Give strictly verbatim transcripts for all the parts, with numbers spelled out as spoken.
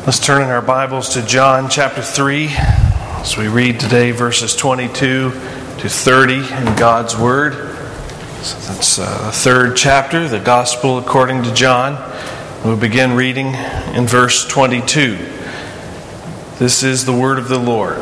Let's turn in our Bibles to John chapter three as we read today verses twenty-two to thirty in God's Word. So that's uh, the third chapter, the Gospel according to John. We'll begin reading in verse twenty-two. This is the Word of the Lord.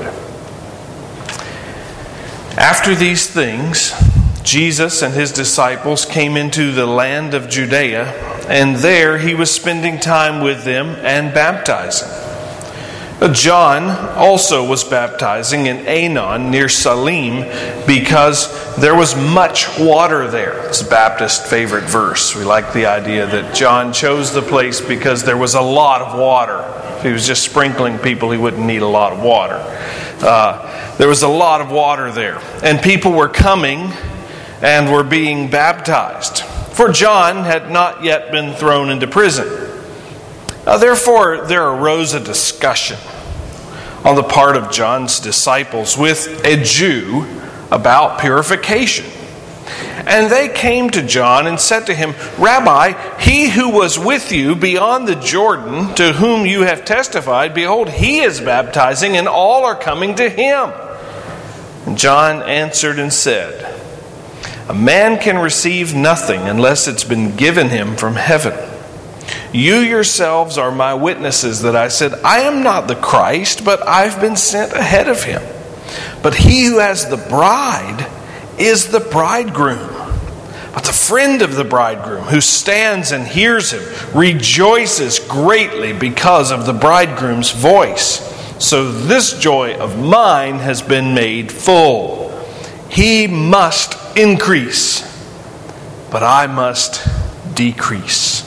After these things, Jesus and his disciples came into the land of Judea, and there he was spending time with them and baptizing. John also was baptizing in Aenon near Salim because there was much water there. It's a Baptist favorite verse. We like the idea that John chose the place because there was a lot of water. If he was just sprinkling people, he wouldn't need a lot of water. Uh, there was a lot of water there. And people were coming and were being baptized. For John had not yet been thrown into prison. Uh, therefore, there arose a discussion on the part of John's disciples with a Jew about purification. And they came to John and said to him, "Rabbi, he who was with you beyond the Jordan, to whom you have testified, behold, he is baptizing, and all are coming to him." And John answered and said, "A man can receive nothing unless it's been given him from heaven. You yourselves are my witnesses that I said, I am not the Christ, but I've been sent ahead of him. But he who has the bride is the bridegroom. But the friend of the bridegroom, who stands and hears him, rejoices greatly because of the bridegroom's voice. So this joy of mine has been made full. He must increase, but I must decrease."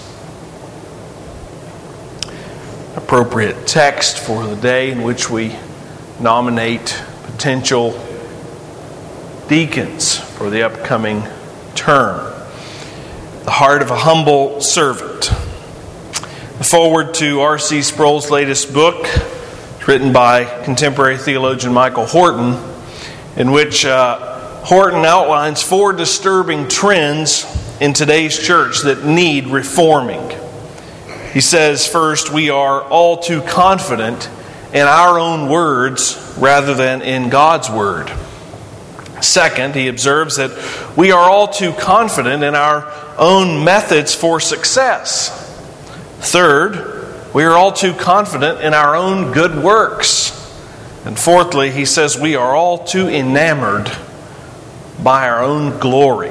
Appropriate text for the day in which we nominate potential deacons for the upcoming term. The heart of a humble servant. The foreword to R C Sproul's latest book, written by contemporary theologian Michael Horton, in which uh, Horton outlines four disturbing trends in today's church that need reforming. He says, first, we are all too confident in our own words rather than in God's word. Second, he observes that we are all too confident in our own methods for success. Third, we are all too confident in our own good works. And fourthly, he says we are all too enamored by our own glory.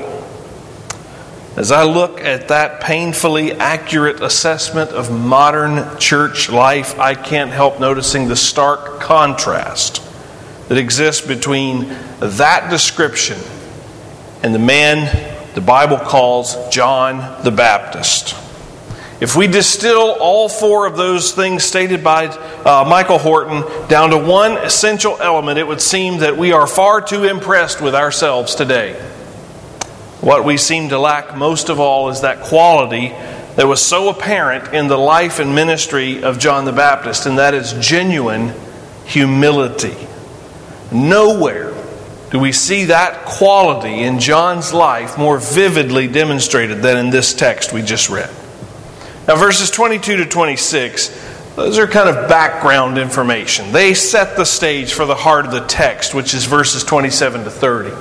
As I look at that painfully accurate assessment of modern church life, I can't help noticing the stark contrast that exists between that description and the man the Bible calls John the Baptist. If we distill all four of those things stated by uh, Michael Horton down to one essential element, it would seem that we are far too impressed with ourselves today. What we seem to lack most of all is that quality that was so apparent in the life and ministry of John the Baptist, and that is genuine humility. Nowhere do we see that quality in John's life more vividly demonstrated than in this text we just read. Now, verses twenty-two to twenty-six, those are kind of background information. They set the stage for the heart of the text, which is verses twenty-seven to thirty.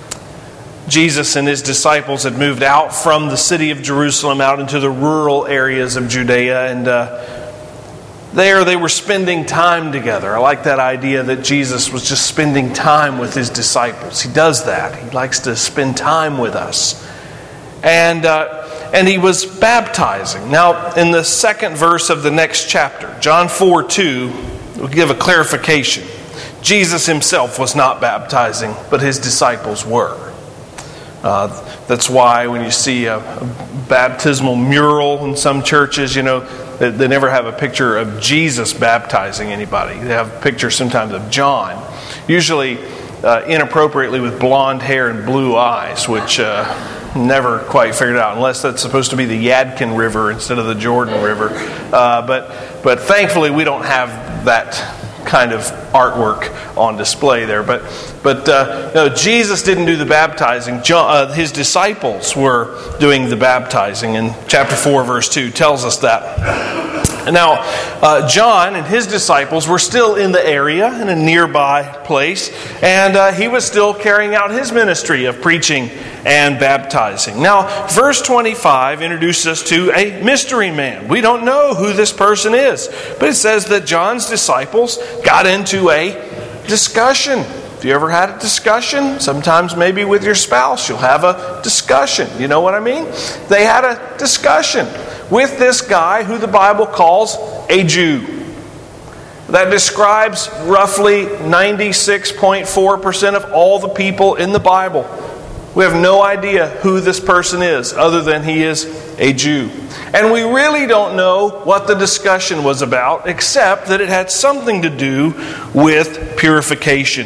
Jesus and his disciples had moved out from the city of Jerusalem out into the rural areas of Judea, and uh, there they were spending time together. I like that idea that Jesus was just spending time with his disciples. He does that. He likes to spend time with us. And uh, and he was baptizing. Now, in the second verse of the next chapter, John four two, we'll give a clarification. Jesus himself was not baptizing, but his disciples were. Uh, that's why when you see a, a baptismal mural in some churches, you know, they, they never have a picture of Jesus baptizing anybody. They have pictures sometimes of John, usually uh, inappropriately with blonde hair and blue eyes, which uh, never quite figured out, unless that's supposed to be the Yadkin River instead of the Jordan River. Uh, but but thankfully we don't have that kind of artwork on display there. But but uh, no, Jesus didn't do the baptizing. John, uh, his disciples were doing the baptizing. And chapter four, verse two tells us that. Now, uh, John and his disciples were still in the area, in a nearby place, and uh, he was still carrying out his ministry of preaching and baptizing. Now, verse twenty-five introduces us to a mystery man. We don't know who this person is, but it says that John's disciples got into a discussion. Have you ever had a discussion? Sometimes maybe with your spouse, you'll have a discussion. You know what I mean? They had a discussion with this guy who the Bible calls a Jew. That describes roughly ninety-six point four percent of all the people in the Bible. We have no idea who this person is other than he is a Jew. And we really don't know what the discussion was about, except that it had something to do with purification.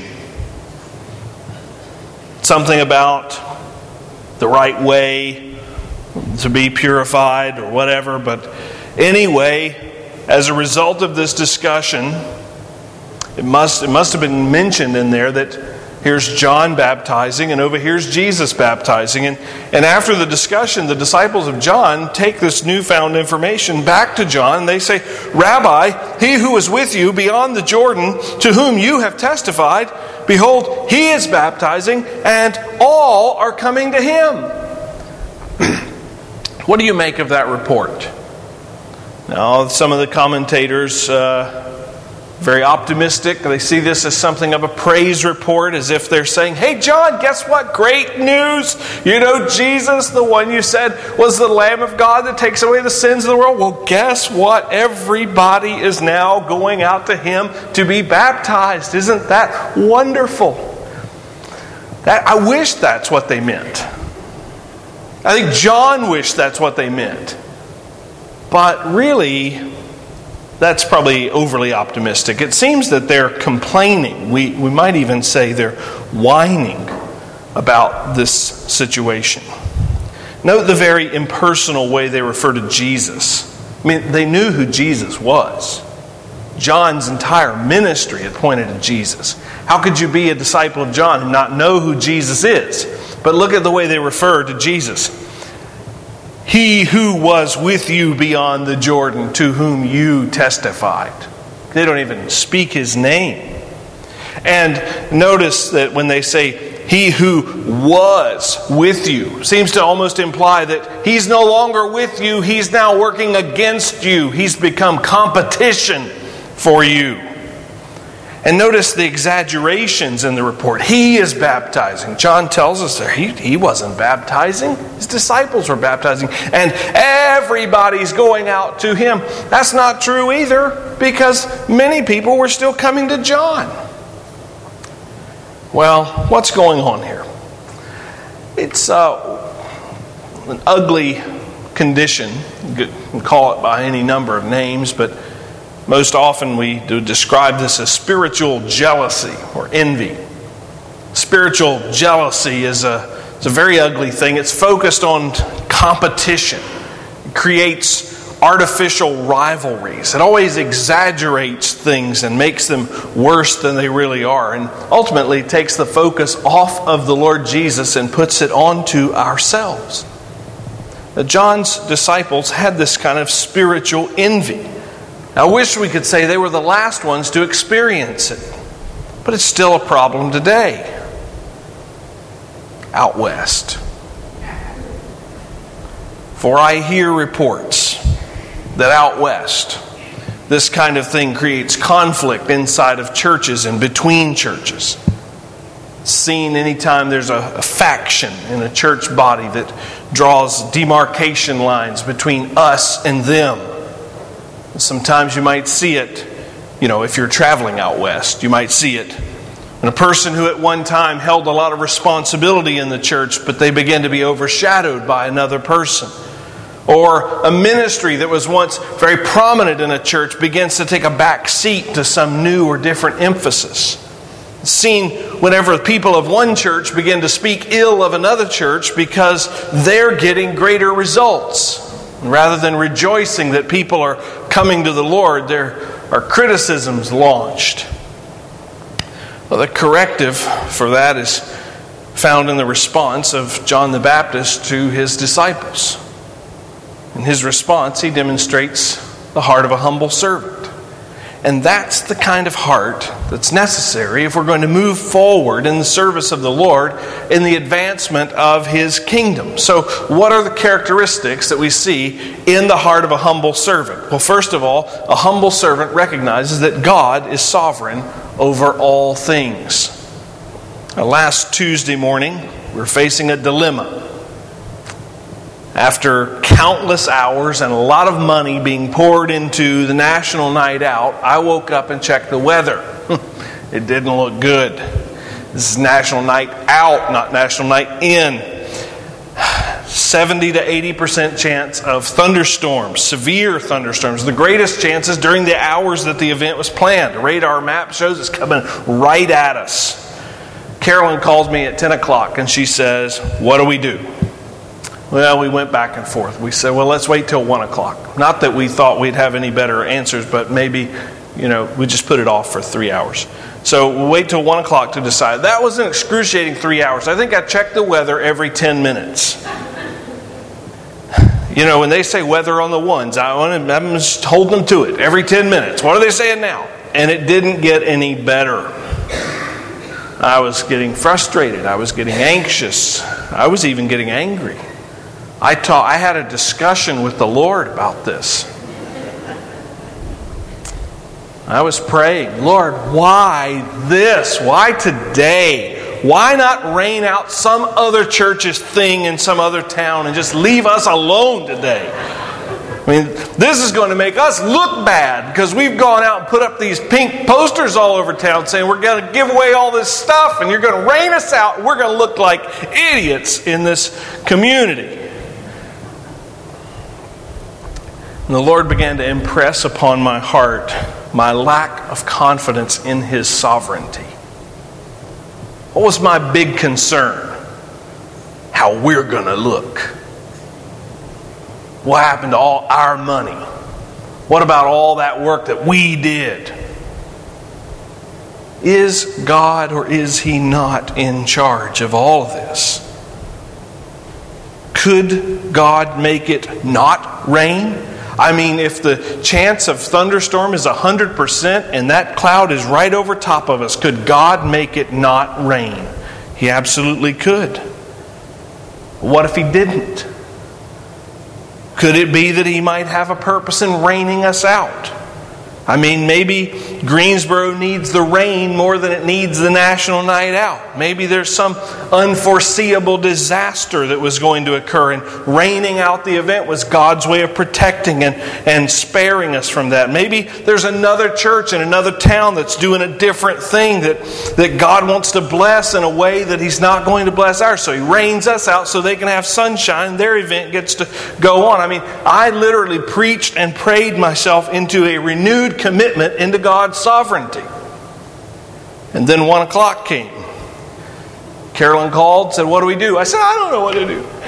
Something about the right way to be purified or whatever. But anyway, as a result of this discussion, it must, it must have been mentioned in there that here's John baptizing, and over here's Jesus baptizing. And, and after the discussion, the disciples of John take this newfound information back to John. And they say, Rabbi, he who is with you beyond the Jordan, to whom you have testified, behold, he is baptizing, and all are coming to him. What do you make of that report? Now, some of the commentators uh, very optimistic. They see this as something of a praise report, as if they're saying, hey, John, guess what? Great news! You know, Jesus, the one you said was the Lamb of God that takes away the sins of the world. Well, guess what? Everybody is now going out to him to be baptized. Isn't that wonderful? That, I wish that's what they meant. I think John wished that's what they meant. But really, that's probably overly optimistic. It seems that they're complaining. We, we might even say they're whining about this situation. Note the very impersonal way they refer to Jesus. I mean, they knew who Jesus was. John's entire ministry had pointed to Jesus. How could you be a disciple of John and not know who Jesus is? But look at the way they refer to Jesus. He who was with you beyond the Jordan, to whom you testified. They don't even speak his name. And notice that when they say, he who was with you, seems to almost imply that he's no longer with you, he's now working against you. He's become competition for you. And notice the exaggerations in the report. He is baptizing. John tells us there he, he wasn't baptizing. His disciples were baptizing. And everybody's going out to him. That's not true either, because many people were still coming to John. Well, what's going on here? It's uh, an ugly condition. You can call it by any number of names, but most often we do describe this as spiritual jealousy or envy. Spiritual jealousy is a, it's a very ugly thing. It's focused on competition. It creates artificial rivalries. It always exaggerates things and makes them worse than they really are. And ultimately takes the focus off of the Lord Jesus and puts it onto ourselves. Now, John's disciples had this kind of spiritual envy. I wish we could say they were the last ones to experience it. But it's still a problem today. Out west. For I hear reports that out west, this kind of thing creates conflict inside of churches and between churches. It's seen anytime there's a, a faction in a church body that draws demarcation lines between us and them. Sometimes you might see it, you know, if you're traveling out west, you might see it. And a person who at one time held a lot of responsibility in the church, but they begin to be overshadowed by another person. Or a ministry that was once very prominent in a church begins to take a back seat to some new or different emphasis. It's seen whenever people of one church begin to speak ill of another church because they're getting greater results. Rather than rejoicing that people are coming to the Lord, there are criticisms launched. Well, the corrective for that is found in the response of John the Baptist to his disciples. In his response, he demonstrates the heart of a humble servant. And that's the kind of heart that's necessary if we're going to move forward in the service of the Lord in the advancement of His kingdom. So what are the characteristics that we see in the heart of a humble servant? Well, first of all, a humble servant recognizes that God is sovereign over all things. Now, last Tuesday morning, we were facing a dilemma. After countless hours and a lot of money being poured into the National Night Out, I woke up and checked the weather. It didn't look good. This is National Night Out, not National Night In. seventy to eighty percent chance of thunderstorms, severe thunderstorms. The greatest chances during the hours that the event was planned. The radar map shows it's coming right at us. Carolyn calls me at ten o'clock and she says, "What do we do?" Well, we went back and forth. We said, well, let's wait till one o'clock. Not that we thought we'd have any better answers, but maybe, you know, we just put it off for three hours. So we'll wait till one o'clock to decide. That was an excruciating three hours. I think I checked the weather every ten minutes. You know, when they say weather on the ones, I want to, I'm just holding them to it every ten minutes. What are they saying now? And it didn't get any better. I was getting frustrated. I was getting anxious. I was even getting angry. I taught, I had a discussion with the Lord about this. I was praying, Lord, why this? Why today? Why not rain out some other church's thing in some other town and just leave us alone today? I mean, this is going to make us look bad because we've gone out and put up these pink posters all over town saying we're going to give away all this stuff and you're going to rain us out and we're going to look like idiots in this community. And the Lord began to impress upon my heart my lack of confidence in His sovereignty. What was my big concern? How we're going to look. What happened to all our money? What about all that work that we did? Is God or is He not in charge of all of this? Could God make it not rain? I mean, if the chance of thunderstorm is one hundred percent and that cloud is right over top of us, could God make it not rain? He absolutely could. What if He didn't? Could it be that He might have a purpose in raining us out? I mean, maybe Greensboro needs the rain more than it needs the National Night Out. Maybe there's some unforeseeable disaster that was going to occur, and raining out the event was God's way of protecting and, and sparing us from that. Maybe there's another church in another town that's doing a different thing that, that God wants to bless in a way that He's not going to bless ours. So He rains us out so they can have sunshine. Their event gets to go on. I mean, I literally preached and prayed myself into a renewed commitment into God's sovereignty. And then one o'clock came. Carolyn called, said, "What do we do?" I said, "I don't know what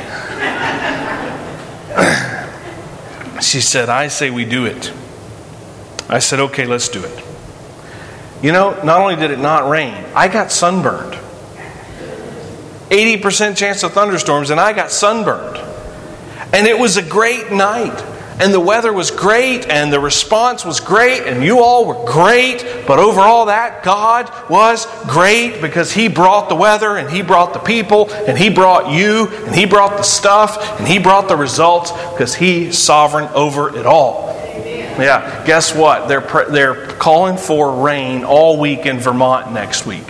to do." She said, "I say we do it." I said, "Okay, let's do it." You know, not only did it not rain, I got sunburned. eighty percent chance of thunderstorms, and I got sunburned. And it was a great night. And the weather was great, and the response was great, and you all were great. But overall that, God was great because He brought the weather, and He brought the people, and He brought you, and He brought the stuff, and He brought the results because He's sovereign over it all. Amen. Yeah, guess what? They're they're calling for rain all week in Vermont next week.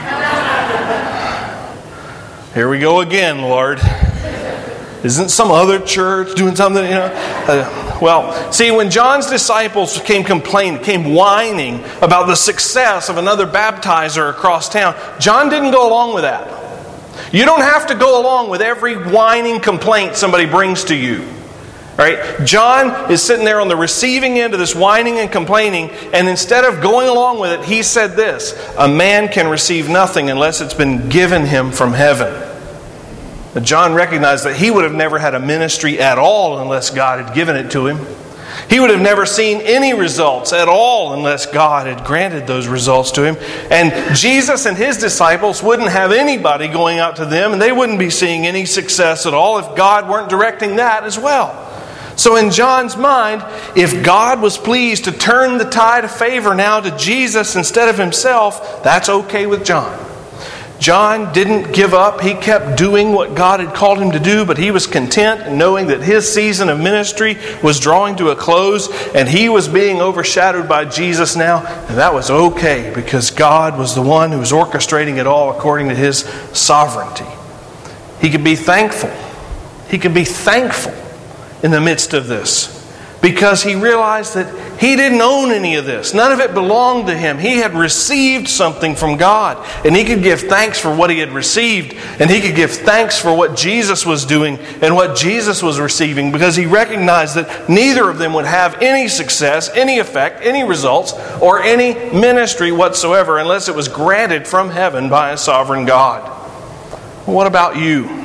Here we go again, Lord. Isn't some other church doing something, you know? Uh, well, see, when John's disciples came complaining, came whining about the success of another baptizer across town, John didn't go along with that. You don't have to go along with every whining complaint somebody brings to you. Right? John is sitting there on the receiving end of this whining and complaining, and instead of going along with it, he said this: a man can receive nothing unless it's been given him from heaven. John recognized that he would have never had a ministry at all unless God had given it to him. He would have never seen any results at all unless God had granted those results to him. And Jesus and His disciples wouldn't have anybody going out to them, and they wouldn't be seeing any success at all if God weren't directing that as well. So in John's mind, if God was pleased to turn the tide of favor now to Jesus instead of himself, that's okay with John. John didn't give up. He kept doing what God had called him to do, but he was content knowing that his season of ministry was drawing to a close and he was being overshadowed by Jesus now. And that was okay because God was the one who was orchestrating it all according to his sovereignty. He could be thankful. He could be thankful in the midst of this because he realized that he didn't own any of this. None of it belonged to him. He had received something from God. And he could give thanks for what he had received. And he could give thanks for what Jesus was doing and what Jesus was receiving. Because he recognized that neither of them would have any success, any effect, any results, or any ministry whatsoever unless it was granted from heaven by a sovereign God. What about you?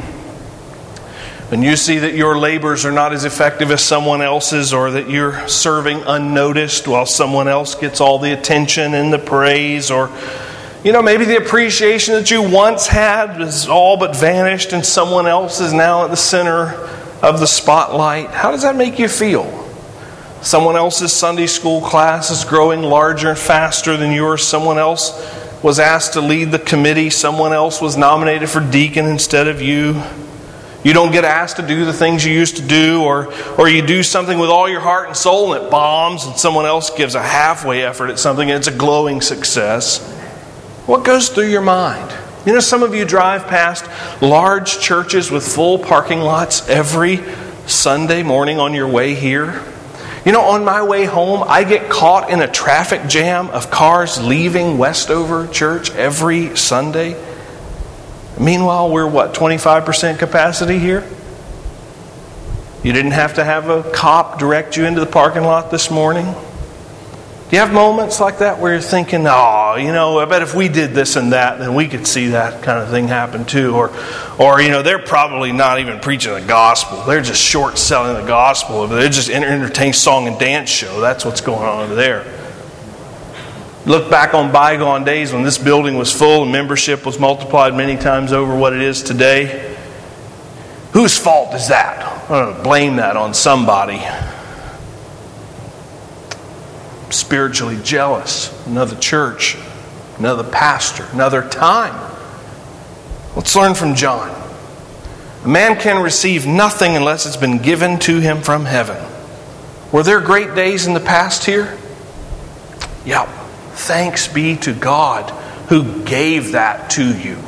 When you see that your labors are not as effective as someone else's, or that you're serving unnoticed while someone else gets all the attention and the praise, or you know, maybe the appreciation that you once had is all but vanished and someone else is now at the center of the spotlight. How does that make you feel? Someone else's Sunday school class is growing larger and faster than yours. Someone else was asked to lead the committee. Someone else was nominated for deacon instead of you. You don't get asked to do the things you used to do, or or you do something with all your heart and soul and it bombs, and someone else gives a halfway effort at something and it's a glowing success. What goes through your mind? You know, some of you drive past large churches with full parking lots every Sunday morning on your way here. You know, on my way home, I get caught in a traffic jam of cars leaving Westover Church every Sunday. Meanwhile, we're what, twenty-five percent capacity here? You didn't have to have a cop direct you into the parking lot this morning? Do you have moments like that where you're thinking, oh, you know, I bet if we did this and that, then we could see that kind of thing happen too. Or, or you know, they're probably not even preaching the gospel. They're just short selling the gospel. They're just an entertaining song and dance show. That's what's going on over there. Look back on bygone days when this building was full and membership was multiplied many times over what it is today. Whose fault is that? I'm going to blame that on somebody. Spiritually jealous. Another church. Another pastor. Another time. Let's learn from John. A man can receive nothing unless it's been given to him from heaven. Were there great days in the past here? Yep. Thanks be to God who gave that to you.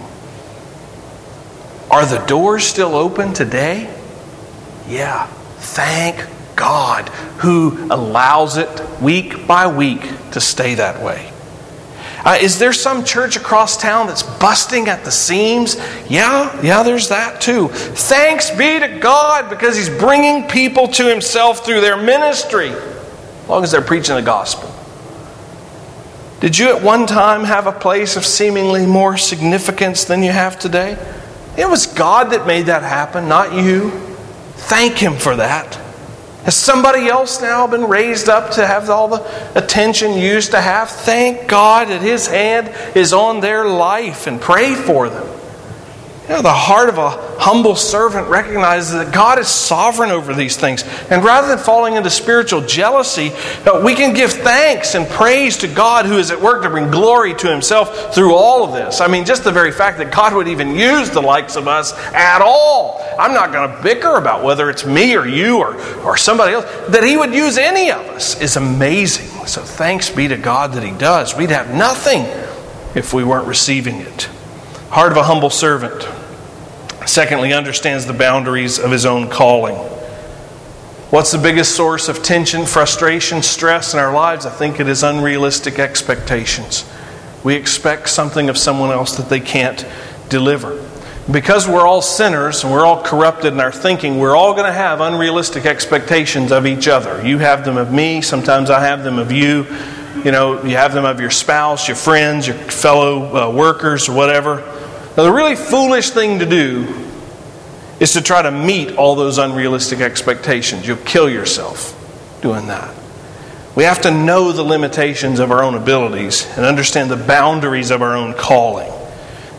Are the doors still open today? Yeah. Thank God who allows it week by week to stay that way. Uh, is there some church across town that's busting at the seams? Yeah, yeah, there's that too. Thanks be to God because He's bringing people to Himself through their ministry, as long as they're preaching the gospel. Did you at one time have a place of seemingly more significance than you have today? It was God that made that happen, not you. Thank Him for that. Has somebody else now been raised up to have all the attention you used to have? Thank God that His hand is on their life and pray for them. You know, the heart of a humble servant recognizes that God is sovereign over these things. And rather than falling into spiritual jealousy, we can give thanks and praise to God who is at work to bring glory to Himself through all of this. I mean, just the very fact that God would even use the likes of us at all. I'm not going to bicker about whether it's me or you or, or somebody else. That He would use any of us is amazing. So thanks be to God that He does. We'd have nothing if we weren't receiving it. Heart of a humble servant. Secondly, understands the boundaries of his own calling. What's the biggest source of tension, frustration, stress in our lives? I think it is unrealistic expectations. We expect something of someone else that they can't deliver. Because we're all sinners and we're all corrupted in our thinking, we're all going to have unrealistic expectations of each other. You have them of me, sometimes I have them of you. You know, you have them of your spouse, your friends, your fellow uh, workers, or whatever. Now, the really foolish thing to do is to try to meet all those unrealistic expectations. You'll kill yourself doing that. We have to know the limitations of our own abilities and understand the boundaries of our own calling.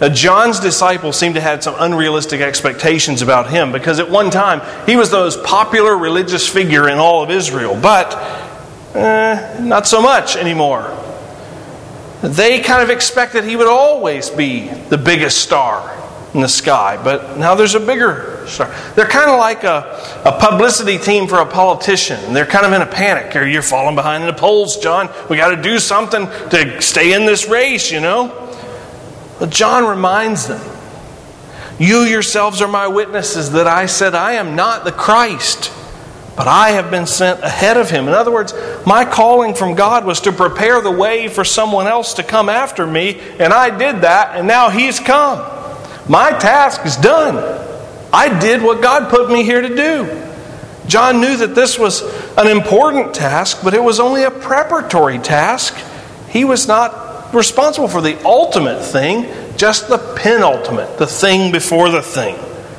Now, John's disciples seem to have some unrealistic expectations about him because at one time he was the most popular religious figure in all of Israel, but eh, not so much anymore. They kind of expected he would always be the biggest star in the sky, but now there's a bigger star. They're kind of like a, a publicity team for a politician. They're kind of in a panic. You're falling behind in the polls, John. We got to do something to stay in this race, you know. But John reminds them, you yourselves are my witnesses that I said I am not the Christ, but I have been sent ahead of him. In other words, my calling from God was to prepare the way for someone else to come after me, and I did that, and now he's come. My task is done. I did what God put me here to do. John knew that this was an important task, but it was only a preparatory task. He was not responsible for the ultimate thing, just the penultimate, the thing before the thing.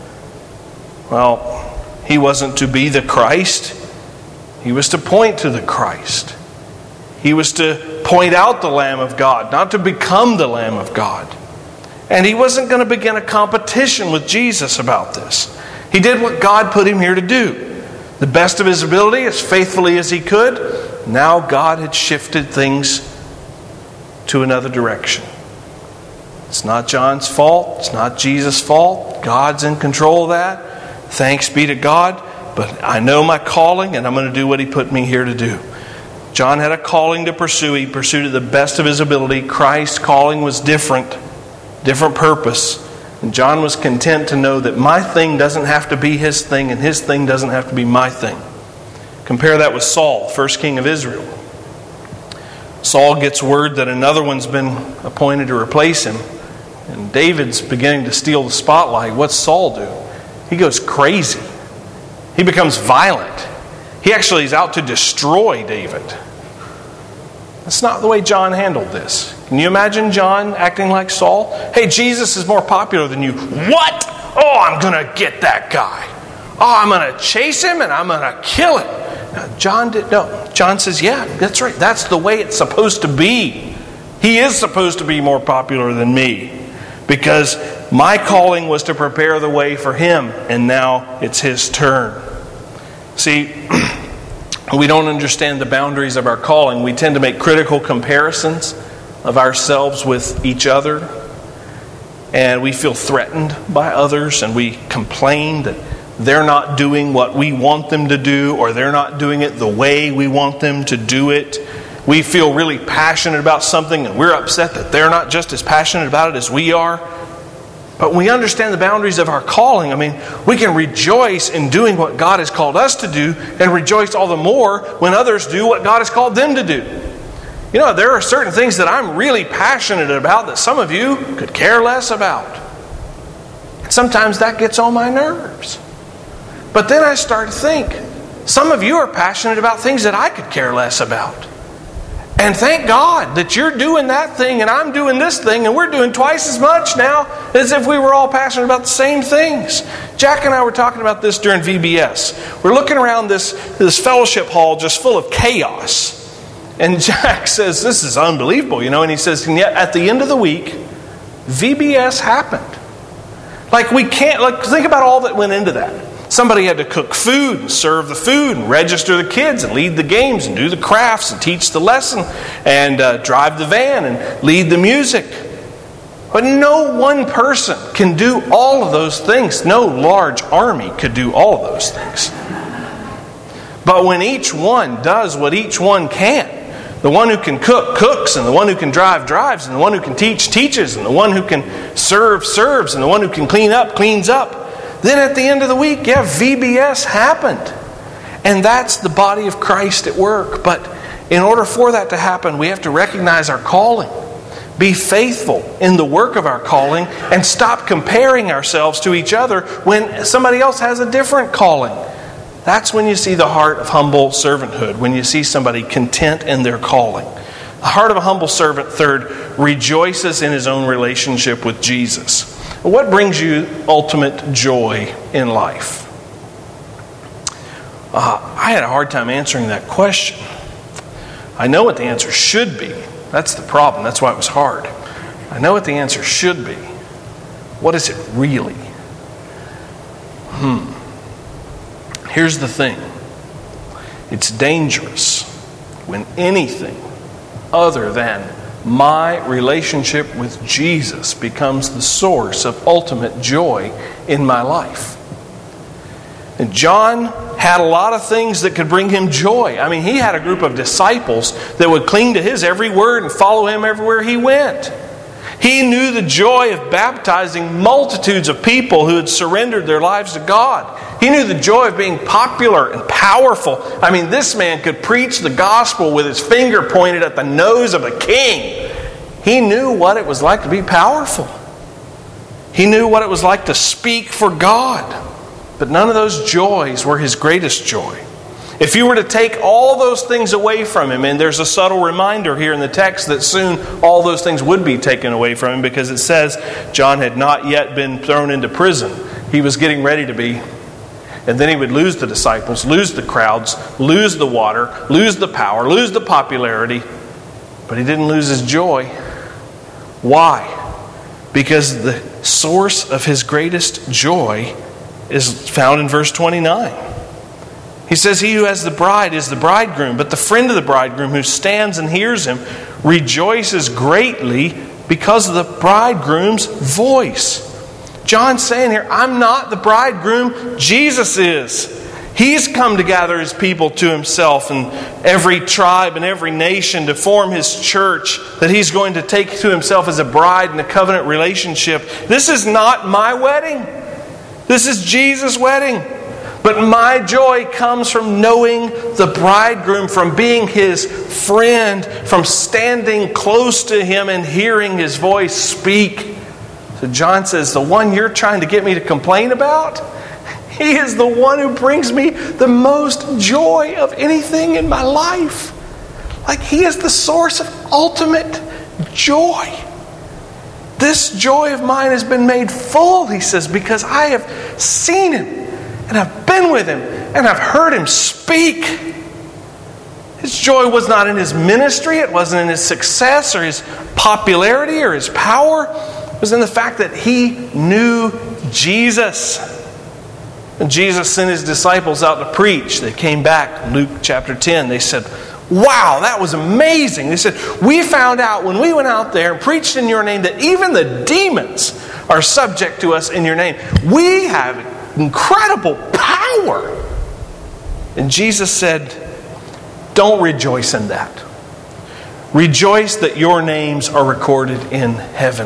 Well, he wasn't to be the Christ. He was to point to the Christ. He was to point out the Lamb of God, not to become the Lamb of God. And he wasn't going to begin a competition with Jesus about this. He did what God put him here to do. The best of his ability, as faithfully as he could. Now God had shifted things to another direction. It's not John's fault. It's not Jesus' fault. God's in control of that. Thanks be to God. But I know my calling, and I'm going to do what he put me here to do. John had a calling to pursue. He pursued it the best of his ability. Christ's calling was different. Different purpose. And John was content to know that my thing doesn't have to be his thing, and his thing doesn't have to be my thing. Compare that with Saul, first king of Israel. Saul gets word that another one's been appointed to replace him. And David's beginning to steal the spotlight. What's Saul do? He goes crazy. He becomes violent. He actually is out to destroy David. That's not the way John handled this. Can you imagine John acting like Saul? Hey, Jesus is more popular than you. What? Oh, I'm going to get that guy. Oh, I'm going to chase him and I'm going to kill him. Now, John did no. John says, yeah, that's right. That's the way it's supposed to be. He is supposed to be more popular than me because my calling was to prepare the way for him, and now it's his turn. See, we don't understand the boundaries of our calling. We tend to make critical comparisons of ourselves with each other, and we feel threatened by others, and we complain that they're not doing what we want them to do, or they're not doing it the way we want them to do it. We feel really passionate about something, and we're upset that they're not just as passionate about it as we are. But when we understand the boundaries of our calling, I mean, we can rejoice in doing what God has called us to do, and rejoice all the more when others do what God has called them to do. You know, there are certain things that I'm really passionate about that some of you could care less about. And sometimes that gets on my nerves. But then I start to think, some of you are passionate about things that I could care less about. And thank God that you're doing that thing and I'm doing this thing, and we're doing twice as much now as if we were all passionate about the same things. Jack and I were talking about this during V B S. We're looking around this, this fellowship hall just full of chaos. And Jack says, this is unbelievable, you know. And he says, and yet at the end of the week, V B S happened. Like we can't, like think about all that went into that. Somebody had to cook food and serve the food and register the kids and lead the games and do the crafts and teach the lesson and uh, drive the van and lead the music. But no one person can do all of those things. No large army could do all of those things. But when each one does what each one can, the one who can cook, cooks, and the one who can drive, drives, and the one who can teach, teaches, and the one who can serve, serves, and the one who can clean up, cleans up, then at the end of the week, yeah, V B S happened. And that's the body of Christ at work. But in order for that to happen, we have to recognize our calling. Be faithful in the work of our calling and stop comparing ourselves to each other when somebody else has a different calling. That's when you see the heart of humble servanthood, when you see somebody content in their calling. The heart of a humble servant, third, rejoices in his own relationship with Jesus. What brings you ultimate joy in life? Uh, I had a hard time answering that question. I know what the answer should be. That's the problem. That's why it was hard. I know what the answer should be. what is it really? Hmm. Here's the thing. It's dangerous when anything other than my relationship with Jesus becomes the source of ultimate joy in my life. And John had a lot of things that could bring him joy. I mean, he had a group of disciples that would cling to his every word and follow him everywhere he went. He knew the joy of baptizing multitudes of people who had surrendered their lives to God. He knew the joy of being popular and powerful. I mean, this man could preach the gospel with his finger pointed at the nose of a king. He knew what it was like to be powerful. He knew what it was like to speak for God. But none of those joys were his greatest joy. If you were to take all those things away from him, and there's a subtle reminder here in the text that soon all those things would be taken away from him, because it says John had not yet been thrown into prison. He was getting ready to be. And then he would lose the disciples, lose the crowds, lose the water, lose the power, lose the popularity. But he didn't lose his joy. Why? Because the source of his greatest joy is found in verse twenty-nine. He says, he who has the bride is the bridegroom, but the friend of the bridegroom who stands and hears him rejoices greatly because of the bridegroom's voice. John's saying here, I'm not the bridegroom, Jesus is. He's come to gather his people to himself, and every tribe and every nation to form his church that he's going to take to himself as a bride in a covenant relationship. This is not my wedding. This is Jesus' wedding. But my joy comes from knowing the bridegroom, from being his friend, from standing close to him and hearing his voice speak. So John says, the one you're trying to get me to complain about, he is the one who brings me the most joy of anything in my life. Like, he is the source of ultimate joy. This joy of mine has been made full, he says, because I have seen him. And I've been with him, and I've heard him speak. His joy was not in his ministry, it wasn't in his success or his popularity or his power. It was in the fact that he knew Jesus. And Jesus sent his disciples out to preach. They came back, Luke chapter ten. They said, wow, that was amazing. They said, we found out when we went out there and preached in your name that even the demons are subject to us in your name. We have incredible power. And Jesus said, don't rejoice in that. Rejoice that your names are recorded in heaven.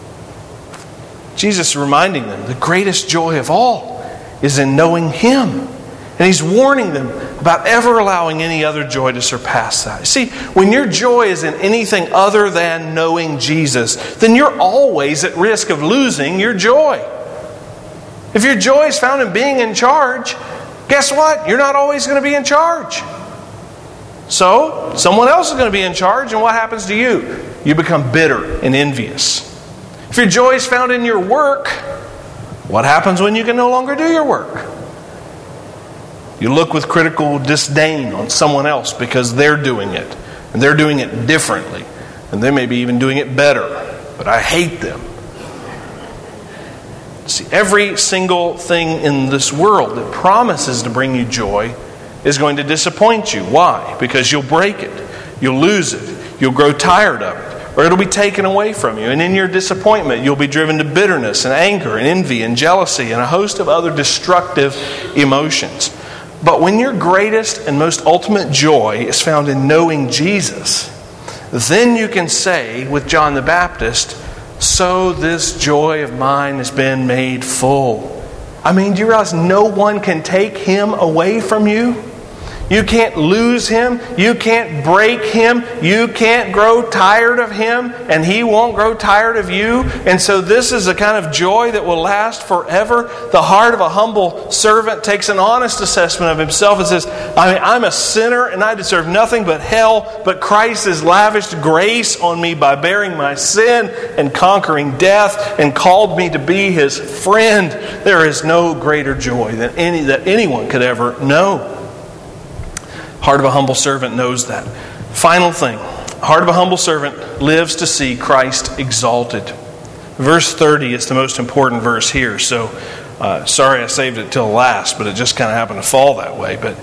Jesus is reminding them the greatest joy of all is in knowing him. And he's warning them about ever allowing any other joy to surpass that. See, when your joy is in anything other than knowing Jesus, then you're always at risk of losing your joy. If your joy is found in being in charge, guess what? You're not always going to be in charge. So, someone else is going to be in charge, and what happens to you? You become bitter and envious. If your joy is found in your work, what happens when you can no longer do your work? You look with critical disdain on someone else because they're doing it, and they're doing it differently, and they may be even doing it better, but I hate them. See, every single thing in this world that promises to bring you joy is going to disappoint you. Why? Because you'll break it. You'll lose it. You'll grow tired of it. Or it'll be taken away from you. And in your disappointment, you'll be driven to bitterness and anger and envy and jealousy and a host of other destructive emotions. But when your greatest and most ultimate joy is found in knowing Jesus, then you can say with John the Baptist, so this joy of mine has been made full. I mean, do you realize no one can take him away from you? You can't lose him. You can't break him. You can't grow tired of him, and he won't grow tired of you. And so this is a kind of joy that will last forever. The heart of a humble servant takes an honest assessment of himself and says, I mean, I'm a sinner and I deserve nothing but hell, but Christ has lavished grace on me by bearing my sin and conquering death and called me to be his friend. There is no greater joy than any that anyone could ever know. Heart of a humble servant knows that. Final thing. Heart of a humble servant lives to see Christ exalted. Verse thirty is the most important verse here. So, uh, sorry I saved it till last, but it just kind of happened to fall that way. But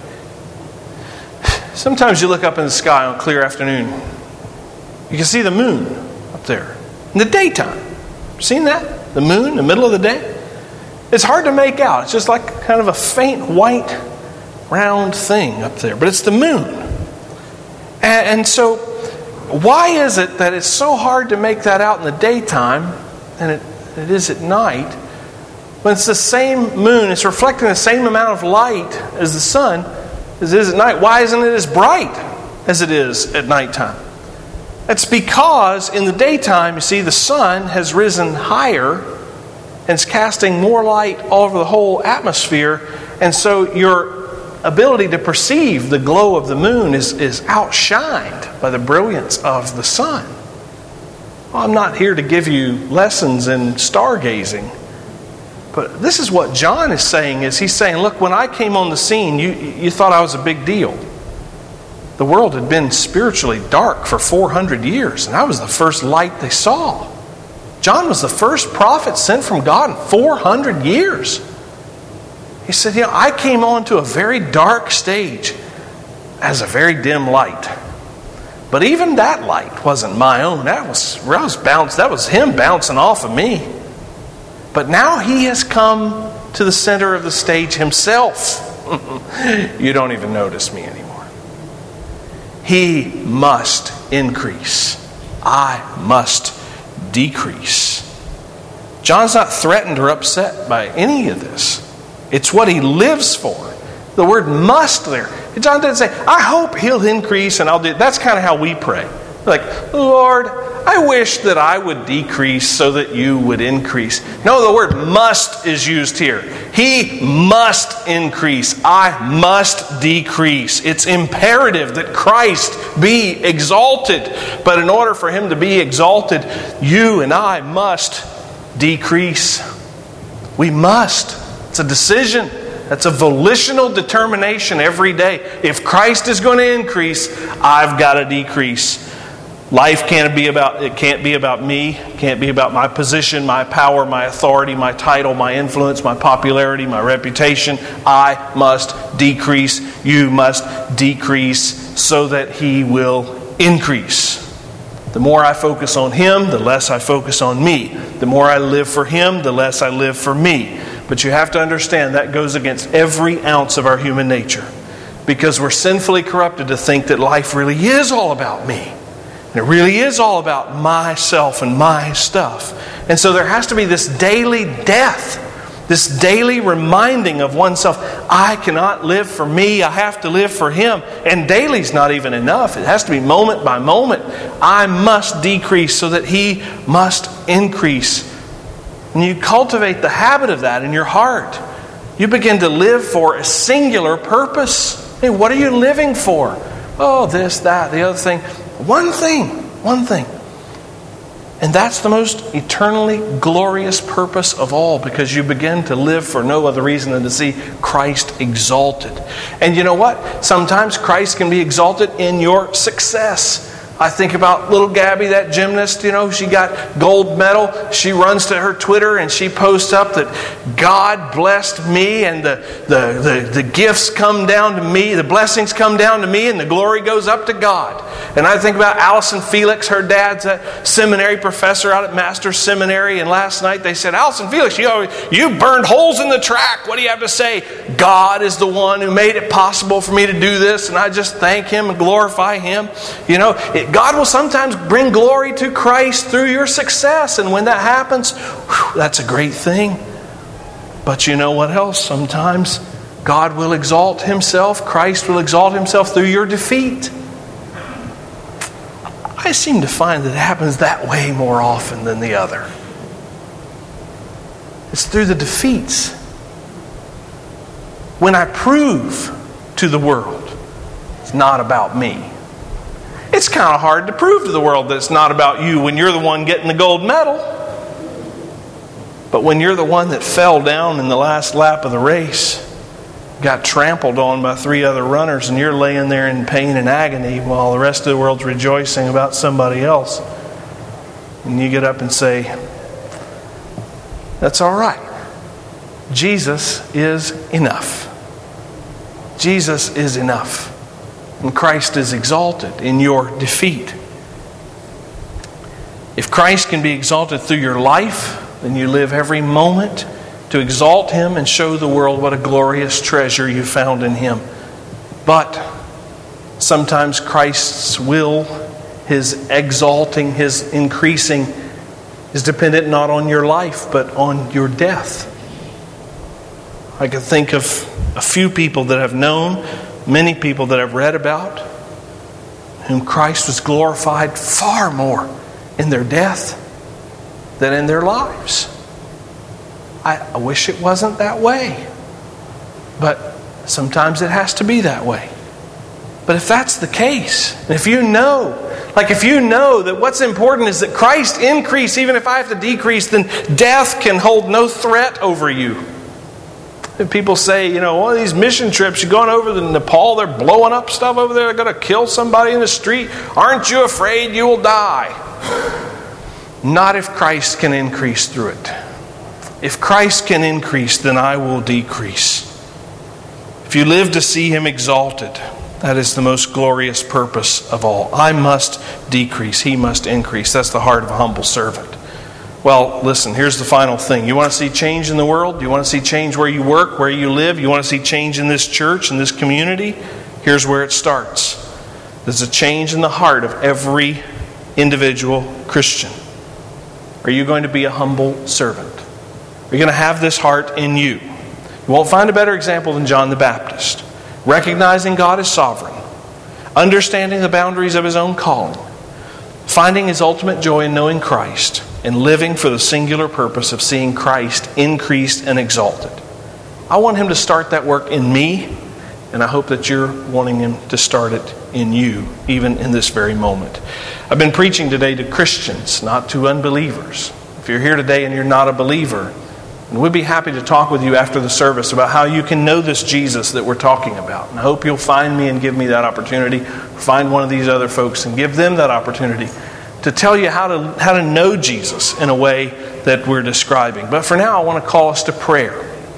sometimes you look up in the sky on a clear afternoon. You can see the moon up there in the daytime. Seen that? The moon in the middle of the day? It's hard to make out. It's just like kind of a faint white round thing up there. But it's the moon. And, and so, why is it that it's so hard to make that out in the daytime and it, it is at night when it's the same moon, it's reflecting the same amount of light as the sun as it is at night? Why isn't it as bright as it is at nighttime? It's because in the daytime, you see, the sun has risen higher and it's casting more light all over the whole atmosphere. And so your ability to perceive the glow of the moon is, is outshined by the brilliance of the sun. Well, I'm not here to give you lessons in stargazing. But this is what John is saying. Is he's saying, look, when I came on the scene, you, you thought I was a big deal. The world had been spiritually dark for four hundred years, and I was the first light they saw. John was the first prophet sent from God in four hundred years. He said, you know, I came onto a very dark stage as a very dim light. But even that light wasn't my own. That was, that was, bounced, that was him bouncing off of me. But now he has come to the center of the stage himself. You don't even notice me anymore. He must increase. I must decrease. John's not threatened or upset by any of this. It's what he lives for. The word must there. John doesn't say, I hope he'll increase and I'll do it. That's kind of how we pray. Like, Lord, I wish that I would decrease so that you would increase. No, the word must is used here. He must increase. I must decrease. It's imperative that Christ be exalted. But in order for him to be exalted, you and I must decrease. We must. It's a decision. That's a volitional determination every day. If Christ is going to increase, I've got to decrease. Life can't be about it can't be about me. It can't be about my position, my power, my authority, my title, my influence, my popularity, my reputation. I must decrease. You must decrease so that he will increase. The more I focus on him, the less I focus on me. The more I live for him, the less I live for me. But you have to understand that goes against every ounce of our human nature. Because we're sinfully corrupted to think that life really is all about me. And it really is all about myself and my stuff. And so there has to be this daily death. This daily reminding of oneself, I cannot live for me, I have to live for him. And daily's not even enough. It has to be moment by moment. I must decrease so that he must increase. And you cultivate the habit of that in your heart. You begin to live for a singular purpose. Hey, what are you living for? Oh, this, that, the other thing. One thing, one thing. And that's the most eternally glorious purpose of all, because you begin to live for no other reason than to see Christ exalted. And you know what? Sometimes Christ can be exalted in your success. I think about little Gabby, that gymnast, you know, she got gold medal. She runs to her Twitter and she posts up that God blessed me and the, the, the, the gifts come down to me, the blessings come down to me and the glory goes up to God. And I think about Allison Felix, her dad's a seminary professor out at Master's Seminary, and last night they said, Allison Felix, you know, you burned holes in the track. What do you have to say? God is the one who made it possible for me to do this, and I just thank him and glorify him. You know, it, God will sometimes bring glory to Christ through your success. And when that happens, whew, that's a great thing. But you know what else? Sometimes God will exalt himself. Christ will exalt himself through your defeat. I seem to find that it happens that way more often than the other. It's through the defeats. When I prove to the world it's not about me. It's kind of hard to prove to the world that it's not about you when you're the one getting the gold medal. But when you're the one that fell down in the last lap of the race, got trampled on by three other runners, and you're laying there in pain and agony while the rest of the world's rejoicing about somebody else, and you get up and say, That's all right. Jesus is enough. Jesus is enough. And Christ is exalted in your defeat. If Christ can be exalted through your life, then you live every moment to exalt Him and show the world what a glorious treasure you found in Him. But sometimes Christ's will, His exalting, His increasing, is dependent not on your life, but on your death. I can think of a few people that I've known, many people that I've read about, whom Christ was glorified far more in their death than in their lives. I, I wish it wasn't that way. But sometimes it has to be that way. But if that's the case, and if you know, like if you know that what's important is that Christ increase, even if I have to decrease, then death can hold no threat over you. And people say, you know, one of these mission trips, you're going over to Nepal, they're blowing up stuff over there, they're going to kill somebody in the street. Aren't you afraid you will die? Not if Christ can increase through it. If Christ can increase, then I will decrease. If you live to see Him exalted, that is the most glorious purpose of all. I must decrease, He must increase. That's the heart of a humble servant. Well, listen, here's the final thing. You want to see change in the world? You want to see change where you work, where you live? You want to see change in this church, in this community? Here's where it starts. There's a change in the heart of every individual Christian. Are you going to be a humble servant? Are you going to have this heart in you? You won't find a better example than John the Baptist. Recognizing God as sovereign, understanding the boundaries of his own calling, finding his ultimate joy in knowing Christ, and living for the singular purpose of seeing Christ increased and exalted. I want him to start that work in me, and I hope that you're wanting him to start it in you, even in this very moment. I've been preaching today to Christians, not to unbelievers. If you're here today and you're not a believer, and we'd be happy to talk with you after the service about how you can know this Jesus that we're talking about. And I hope you'll find me and give me that opportunity. Find one of these other folks and give them that opportunity to tell you how to how to know Jesus in a way that we're describing. But for now, I want to call us to prayer.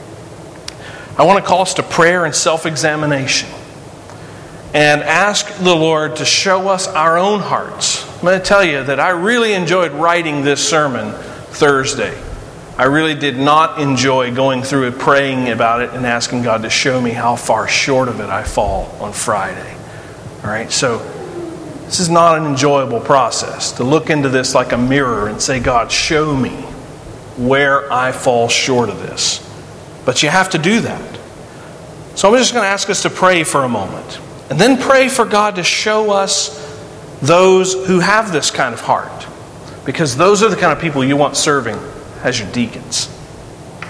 I want to call us to prayer and self-examination. And ask the Lord to show us our own hearts. I'm going to tell you that I really enjoyed writing this sermon Thursday. I really did not enjoy going through it, praying about it, and asking God to show me how far short of it I fall on Friday. All right, so this is not an enjoyable process to look into this like a mirror and say, God, show me where I fall short of this. But you have to do that. So I'm just going to ask us to pray for a moment. And then pray for God to show us those who have this kind of heart. Because those are the kind of people you want serving as your deacons.